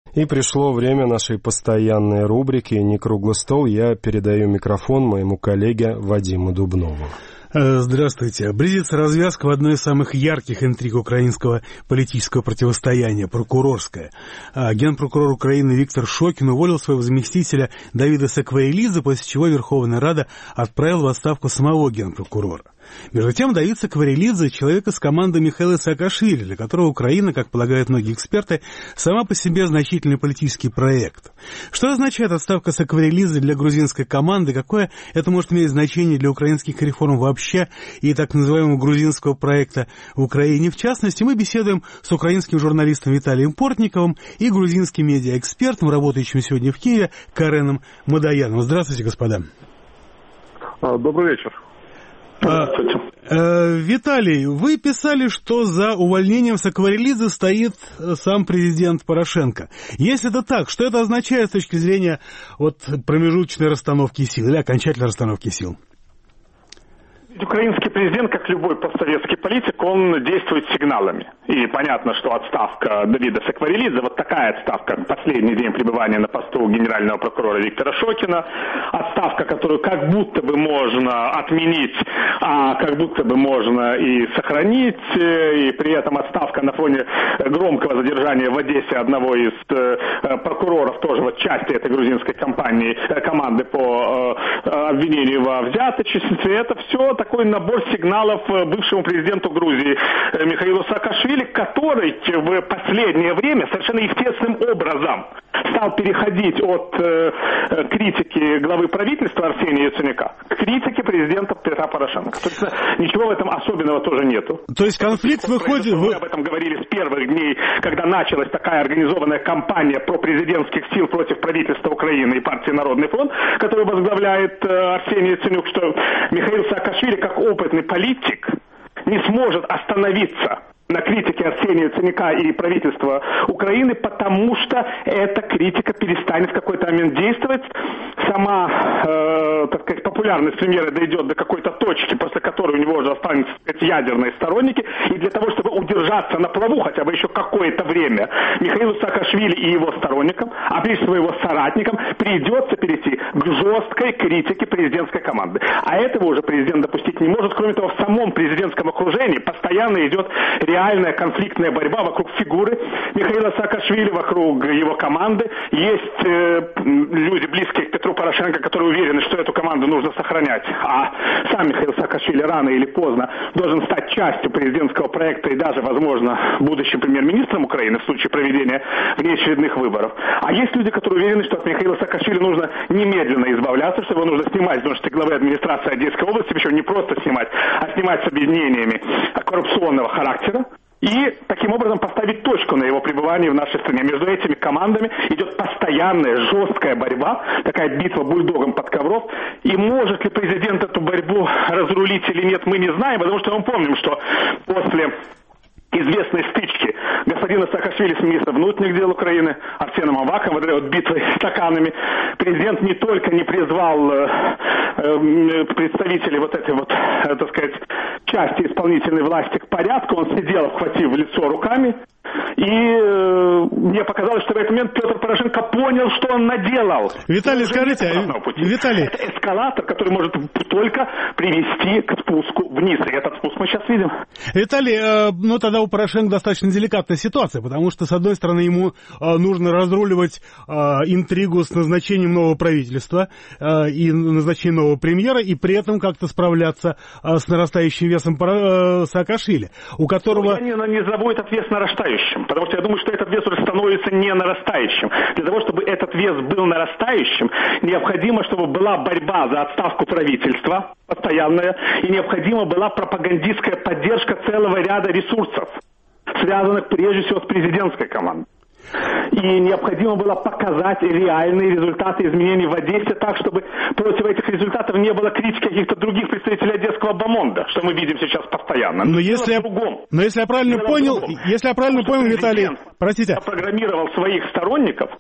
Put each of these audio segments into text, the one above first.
И пришло время нашей постоянной рубрики «Не круглый стол». Я передаю микрофон моему коллеге Вадиму Дубнову. Здравствуйте. Близится развязка в одной из самых ярких интриг украинского политического противостояния – прокурорская. Генпрокурор Украины Виктор Шокин уволил своего заместителя Давида Сакварелидзе, после чего Верховная Рада отправила в отставку самого генпрокурора. Между тем, Давид Сакварелидзе – человек из команды Михаила Саакашвили, для которого Украина, как полагают многие эксперты, сама по себе значительный политический проект. Что означает отставка Сакварелидзе для грузинской команды, какое это может иметь значение для украинских реформ вообще и так называемого грузинского проекта в Украине? В частности, мы беседуем с украинским журналистом Виталием Портниковым и грузинским медиаэкспертом, работающим сегодня в Киеве, Кареном Мадояном. Здравствуйте, господа. Добрый вечер. Виталий, вы писали, что за увольнением Сакварелидзе стоит сам президент Порошенко. Если это так, что это означает с точки зрения промежуточной расстановки сил или окончательной расстановки сил? Украинский президент, как любой постсоветский политик, он действует сигналами. И понятно, что отставка Давида Сакварелидзе, вот такая отставка, последний день пребывания на посту генерального прокурора Виктора Шокина, отставка, которую как будто бы можно отменить, а как будто бы можно и сохранить, и при этом отставка на фоне громкого задержания в Одессе одного из прокуроров, тоже части этой грузинской команды по обвинению во взяточестве, это все такой набор сигналов бывшему президенту Грузии Михаилу Саакашвили, который в последнее время совершенно естественным образом стал переходить от критики главы правительства Арсения Яценюка к критике президента Петра Порошенко. То есть ничего в этом особенного тоже нету. То есть конфликт выходит... Мы об этом говорили с первых дней, когда началась такая организованная кампания пропрезидентских сил против правительства Украины и партии Народный фронт, которую возглавляет Арсений Яценюк, что Михаил Саакашвили, как опытный политик, не сможет остановиться на критике Арсения Яценюка и правительства Украины, потому что эта критика перестанет в какой-то момент действовать. Сама, так сказать, популярность премьера дойдет до какой-то точки, после которой у него уже останутся, так сказать, ядерные сторонники. И для того, чтобы удержаться на плаву хотя бы еще какое-то время, Михаилу Саакашвили и его сторонникам, а прежде всего его соратникам, придется перейти к жесткой критике президентской команды. А этого уже президент допустить не может. Кроме того, в самом президентском окружении постоянно идет реальная конфликтная борьба вокруг фигуры Михаила Саакашвили, вокруг его команды. Есть люди, близкие к Петру Порошенко, которые уверены, что эту команду нужно сохранять. А сам Михаил Саакашвили рано или поздно должен стать частью президентского проекта и даже, возможно, будущим премьер-министром Украины в случае проведения внеочередных выборов. А есть люди, которые уверены, что от Михаила Саакашвили нужно немедленно избавляться, что его нужно снимать с должности главы администрации Одесской области, причем не просто снимать, а снимать с обвинениями коррупционного характера. И таким образом поставить точку на его пребывании в нашей стране. Между этими командами идет постоянная жесткая борьба, такая битва бульдогом под ковров. И может ли президент эту борьбу разрулить или нет, мы не знаем, потому что мы помним, что после известной стычки господина Саакашвили с министром внутренних дел Украины Арсеном Аваковым, вот этой битвой с стаканами, президент не только не призвал представителей вот этой вот, так сказать, части исполнительной власти к порядку, он сидел, обхватив лицо руками, и мне показалось, что в этот момент Петр Порошенко понял, что он наделал. Виталий, скажите, Виталий... Это эскалатор, который может только привести к спуску вниз, и этот спуск мы сейчас видим. Виталий, тогда у Порошенко достаточно деликатная ситуация, потому что, с одной стороны, ему нужно разруливать интригу с назначением нового правительства и назначением нового премьера, и при этом как-то справляться с нарастающим весом Саакашвили, у которого... Я не назову этот вес нарастающим, потому что я думаю, что этот вес уже становится не нарастающим. Для того, чтобы этот вес был нарастающим, необходимо, чтобы была борьба за отставку правительства постоянная, и необходима была пропагандистская поддержка целого ряда ресурсов, связанных прежде всего с президентской командой. И необходимо было показать реальные результаты изменений в Одессе так, чтобы против этих результатов не было критики каких-то других представителей одесского бомонда, что мы видим сейчас постоянно. Но если я правильно понял, Виталий, простите. Программировал своих сторонников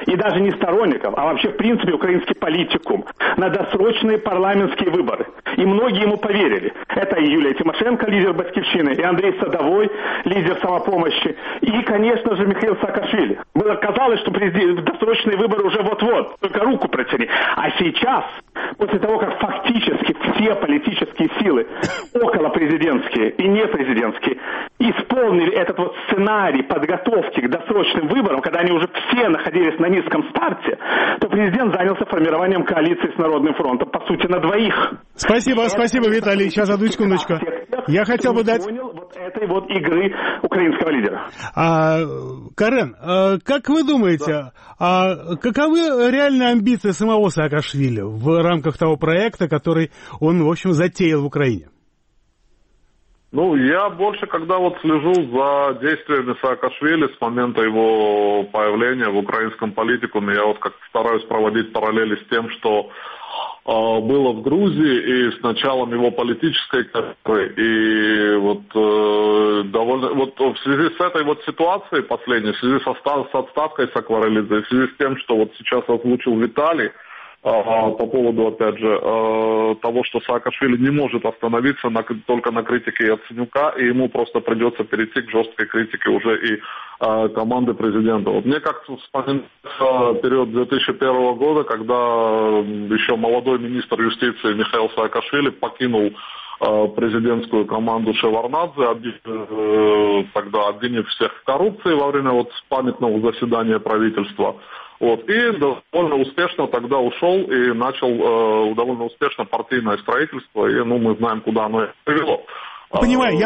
и даже не сторонников, а вообще в принципе украинский политикум на досрочные парламентские выборы. И многие ему поверили. Это и Юлия Тимошенко, лидер Батькивщины, и Андрей Садовой, лидер самопомощи, и, конечно же, Михаил Саакашвили. Было казалось, что досрочные выборы уже вот-вот, только руку протяни. А сейчас, после того, как фактически все политические силы, околопрезидентские и непрезидентские, исполнили этот вот сценарий подготовки к досрочным выборам, когда они уже все находились на низком старте, то президент занялся формированием коалиции с Народным фронтом, по сути, на двоих. Спасибо, Виталий. Сейчас, одну секундочку. Я хотел бы дать... понял вот этой вот игры украинского лидера. Карен, как вы думаете, каковы реальные амбиции самого Саакашвили в рамках того проекта, который он, в общем, затеял в Украине? Ну, я больше, когда вот слежу за действиями Саакашвили с момента его появления в украинском политикуме, я вот как стараюсь проводить параллели с тем, что было в Грузии и с началом его политической карьеры. И вот довольно вот в связи с этой вот ситуацией последней, в связи с отставкой Сакварелидзе, в связи с тем, что вот сейчас озвучил Виталий, по поводу, опять же, того, что Саакашвили не может остановиться только на критике Яценюка, и ему просто придется перейти к жесткой критике уже и команды президента. Вот мне как-то вспоминается период 2001 года, когда еще молодой министр юстиции Михаил Саакашвили покинул президентскую команду Шеварднадзе, тогда обвинив всех в коррупции во время вот памятного заседания правительства. Вот, и довольно успешно тогда ушел и начал довольно успешно партийное строительство, и мы знаем, куда оно привело. Я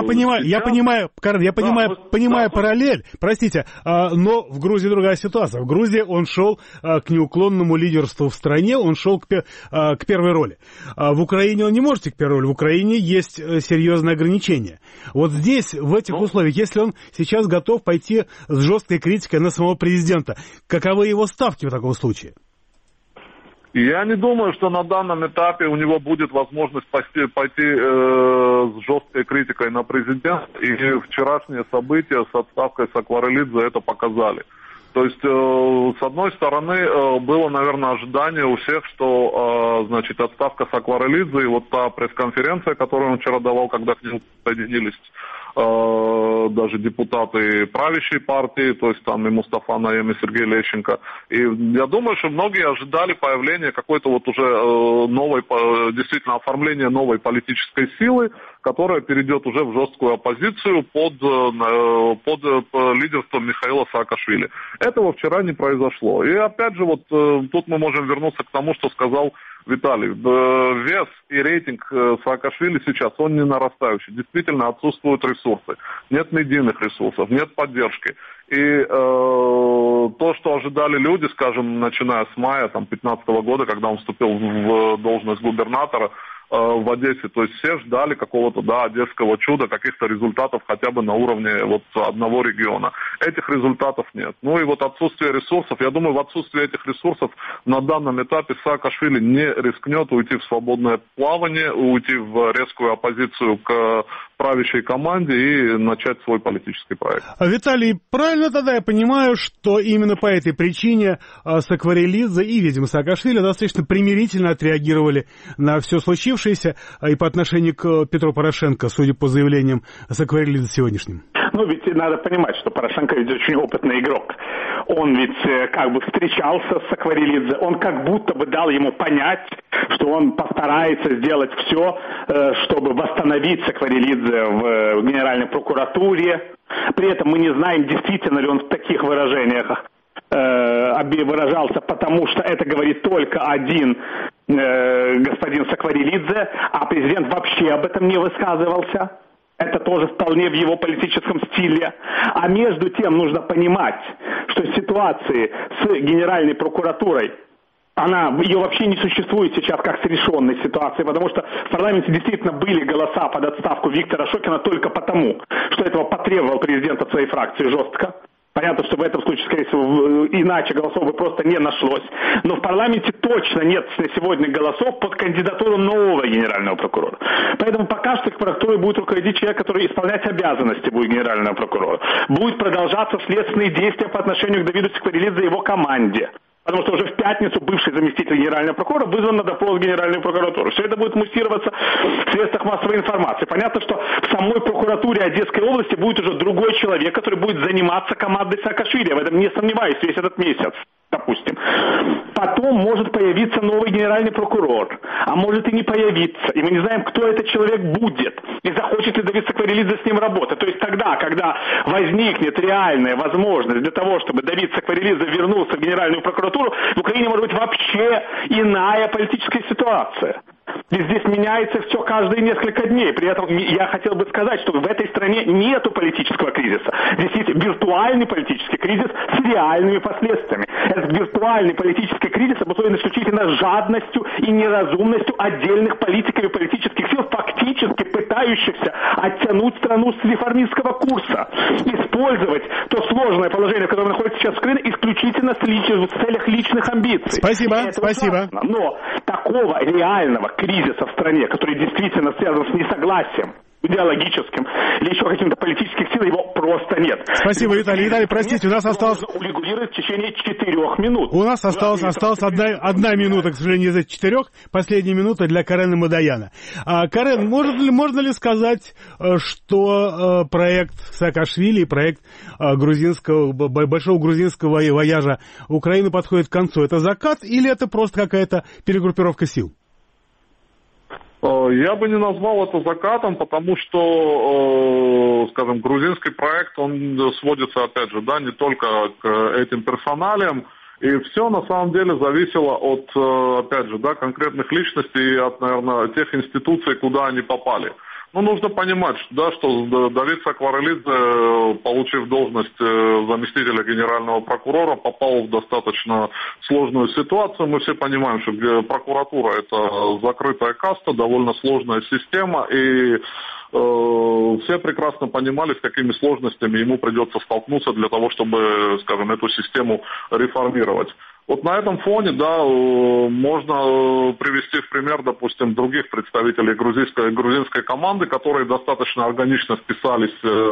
понимаю параллель, простите, но в Грузии другая ситуация. В Грузии он шел к неуклонному лидерству в стране, он шел к первой роли. В Украине он не может идти к первой роли, в Украине есть серьезные ограничения. Вот здесь, в этих условиях, если он сейчас готов пойти с жесткой критикой на самого президента, каковы его ставки в таком случае? Я не думаю, что на данном этапе у него будет возможность пойти с жесткой критикой на президента, и вчерашние события с отставкой Сакварелидзе это показали. То есть, с одной стороны, было, наверное, ожидание у всех, что, значит, отставка Сакварелидзе и вот та пресс-конференция, которую он вчера давал, когда к нему присоединились даже депутаты правящей партии, то есть там и Мустафа Наем, и Сергей Лещенко. И я думаю, что многие ожидали появления какой-то вот уже новой, действительно, оформления новой политической силы, которая перейдет уже в жесткую оппозицию под лидерством Михаила Саакашвили. Этого вчера не произошло. И опять же, вот тут мы можем вернуться к тому, что сказал Виталий. Вес и рейтинг Саакашвили сейчас, он не нарастающий. Действительно отсутствуют ресурсы. Нет медийных ресурсов, нет поддержки. И то, что ожидали люди, скажем, начиная с мая 2015 года, когда он вступил в должность губернатора в Одессе, то есть все ждали какого-то, одесского чуда, каких-то результатов хотя бы на уровне вот одного региона. Этих результатов нет. Ну и вот отсутствие ресурсов, я думаю, в отсутствии этих ресурсов на данном этапе Саакашвили не рискнет уйти в свободное плавание, уйти в резкую оппозицию к правящей команде и начать свой политический проект. Виталий, правильно тогда я понимаю, что именно по этой причине Сакварелидзе и, видимо, Саакашвили достаточно примирительно отреагировали на все случившееся и по отношению к Петру Порошенко, судя по заявлениям Сакварелидзе сегодняшним? Ну, ведь надо понимать, что Порошенко ведь очень опытный игрок. Он ведь как бы встречался с Сакварелидзе, он как будто бы дал ему понять, что он постарается сделать все, чтобы восстановить Сакварелидзе в Генеральной прокуратуре. При этом мы не знаем, действительно ли он в таких выражениях выражался, потому что это говорит только один господин Сакварелидзе, а президент вообще об этом не высказывался. Это тоже вполне в его политическом стиле. А между тем нужно понимать, что ситуации с Генеральной прокуратурой, ее вообще не существует сейчас как с решенной ситуацией, потому что в парламенте действительно были голоса под отставку Виктора Шокина только потому, что этого потребовал президент от своей фракции жестко. Понятно, что в этом случае, скорее всего, иначе голосов бы просто не нашлось. Но в парламенте точно нет на сегодня голосов под кандидатуру нового генерального прокурора. Поэтому пока что прокуратурой будет руководить человек, который исполнять обязанности будет генерального прокурора. Будет продолжаться следственные действия по отношению к Давиду Сакварелидзе и его команде. Потому что уже в пятницу бывший заместитель генерального прокурора вызван на допрос в Генеральную прокуратуру. Все это будет муссироваться в средствах массовой информации. Понятно, что в самой прокуратуре Одесской области будет уже другой человек, который будет заниматься командой Саакашвили. Я в этом не сомневаюсь весь этот месяц, допустим. Потом может появиться новый генеральный прокурор, а может и не появиться. И мы не знаем, кто этот человек будет. И захочет ли Давид Сакварелидзе с ним работать. То есть тогда, когда возникнет реальная возможность для того, чтобы Давид Сакварелидзе вернулся в Генеральную прокуратуру, в Украине может быть вообще иная политическая ситуация. И здесь меняется все каждые несколько дней. При этом я хотел бы сказать, что в этой стране нету политического кризиса. Здесь есть виртуальный политический кризис с реальными последствиями. Этот виртуальный политический кризис обусловлен исключительно жадностью и неразумностью отдельных политиков и политических сил, фактически пытающихся оттянуть страну с реформистского курса. Использовать то сложное положение, в котором находится сейчас Украина, исключительно в целях личных амбиций. Спасибо, спасибо. Ужасно. Но такого реального кризиса в стране, который действительно связан с несогласием идеологическим или еще каким-то политическим силам, его просто нет. Спасибо, Виталий. Виталий, простите, у нас осталось... урегулировать в течение 4 минут. У нас осталась одна минута, к сожалению, из этих 4. Последняя минута для Карена Мадояна. Карен, можно ли сказать, что проект Саакашвили, проект большого грузинского вояжа Украины подходит к концу? Это закат или это просто какая-то перегруппировка сил? Я бы не назвал это закатом, потому что, скажем, грузинский проект, он сводится, опять же, да, не только к этим персоналиям, и все на самом деле зависело от, опять же, да, конкретных личностей и от, наверное, тех институций, куда они попали. Ну, нужно понимать, что Давид Сакварелидзе, получив должность заместителя генерального прокурора, попал в достаточно сложную ситуацию. Мы все понимаем, что прокуратура – это закрытая каста, довольно сложная система, и все прекрасно понимали, с какими сложностями ему придется столкнуться для того, чтобы, скажем, эту систему реформировать. Вот на этом фоне, да, можно привести в пример, допустим, других представителей грузинской команды, которые достаточно органично вписались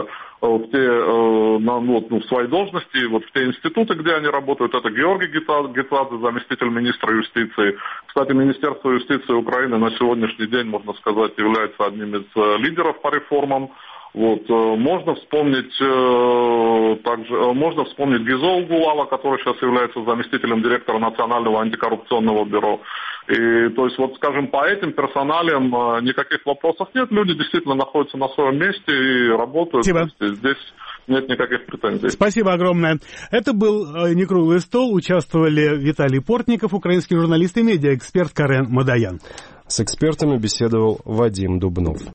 в свои должности, вот в те институты, где они работают. Это Георгий Гетадзе, заместитель министра юстиции. Кстати, Министерство юстиции Украины на сегодняшний день, можно сказать, является одним из лидеров по реформам. Вот, можно вспомнить Гизо Угулава, который сейчас является заместителем директора Национального антикоррупционного бюро. И, то есть, вот, скажем, по этим персоналиям никаких вопросов нет. Люди действительно находятся на своем месте и работают. Здесь нет никаких претензий. Спасибо огромное. Это был «Не круглый стол». Участвовали Виталий Портников, украинский журналист, и медиаэксперт Карен Мадоян. С экспертами беседовал Вадим Дубнов.